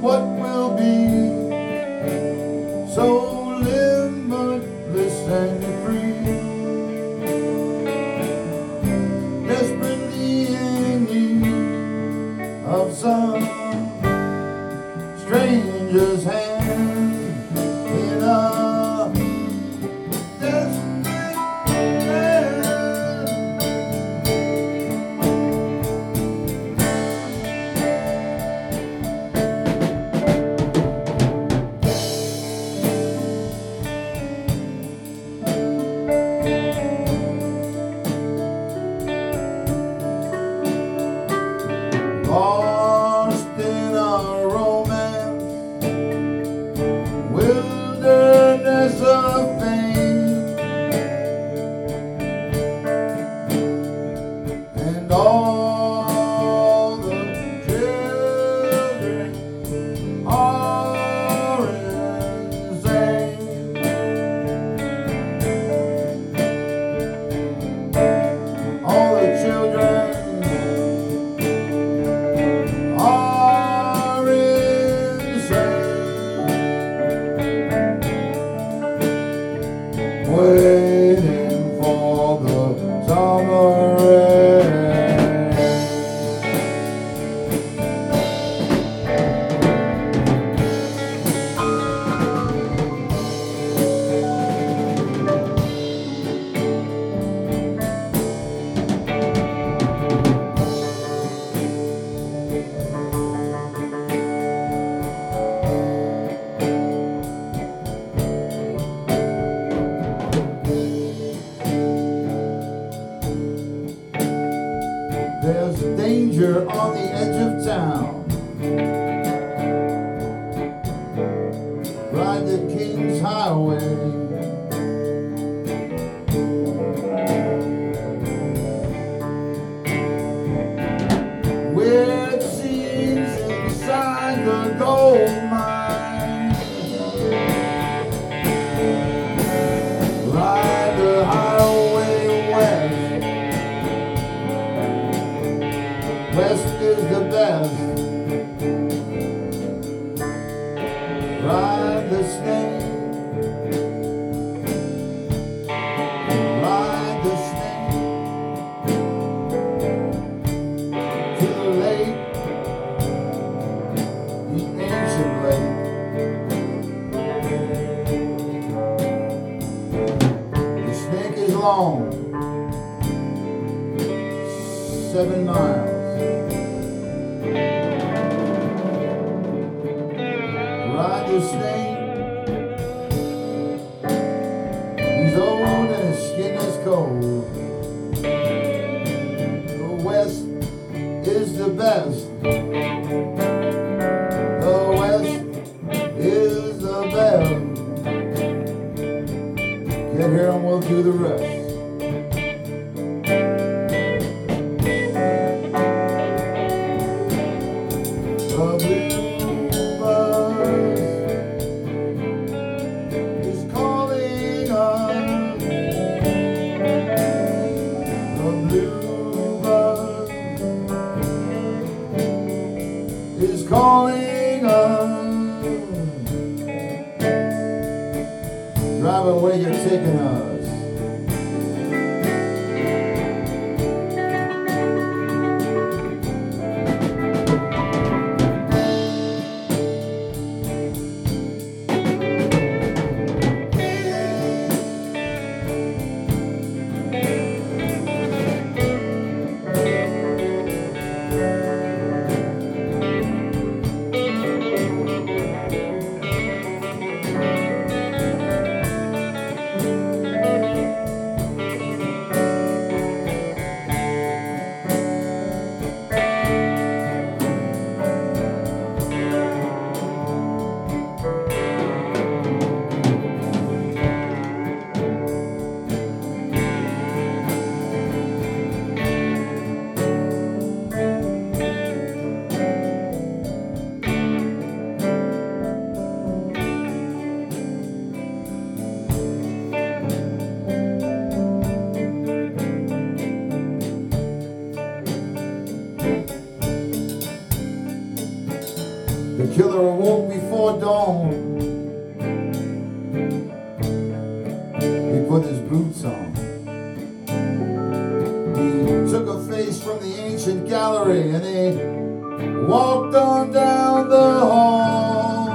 what will be. So limitless and free, desperately in need of some stranger's hand in a desperate land. Lost in a romance, wilderness of fame, and all the children are insane. All the children are insane, waiting for the summer rain. There's danger on the edge of town. Ride the King's Highway. Weird scenes inside the gold mine. Ride the highway west. West is the best. Ride the snake. Ride the snake to the lake, the ancient lake. The snake is long, 7 miles. Ride the snake. He's old and his skin is cold. The West is the best. The West is the best. Get here and we'll do the rest. The bluebird is calling us. The bluebird is calling us. Driver, where you're taking us? brother awoke before dawn. He put his boots on. He took a face from the ancient gallery and he walked on down the hall.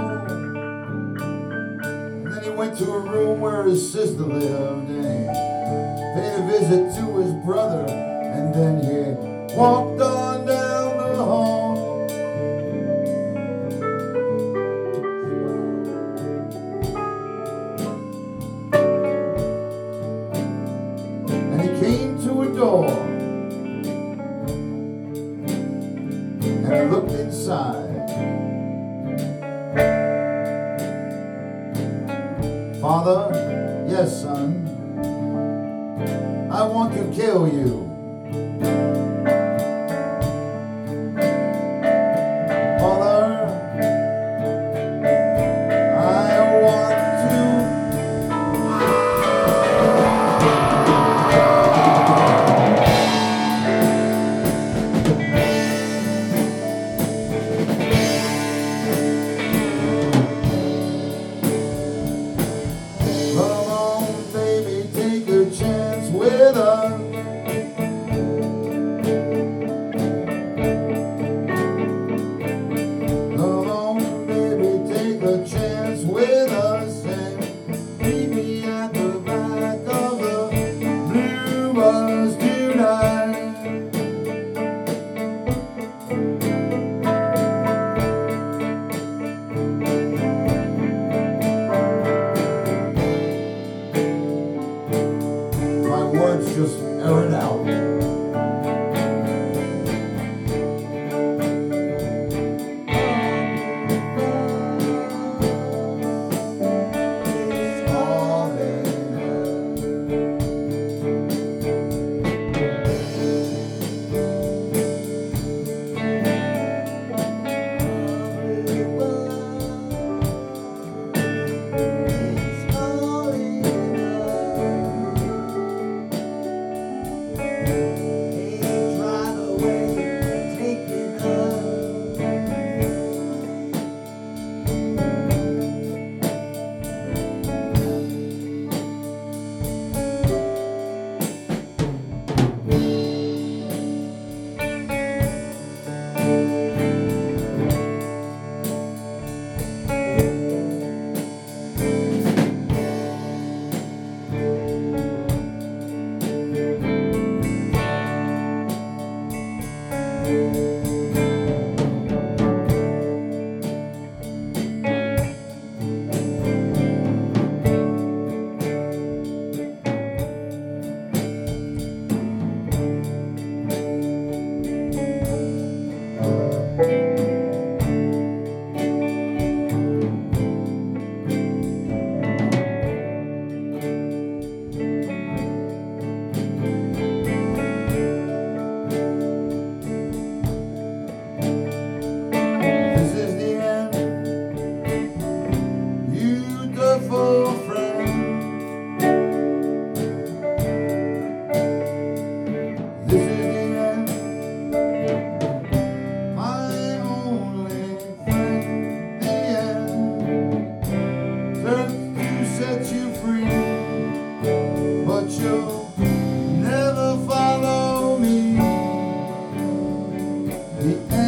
And then he went to a room where his sister lived and he paid a visit to his brother. And then he walked on down the hall. And he came to a door. And he looked inside. Father, yes, son, I want to kill you. Just air it out. The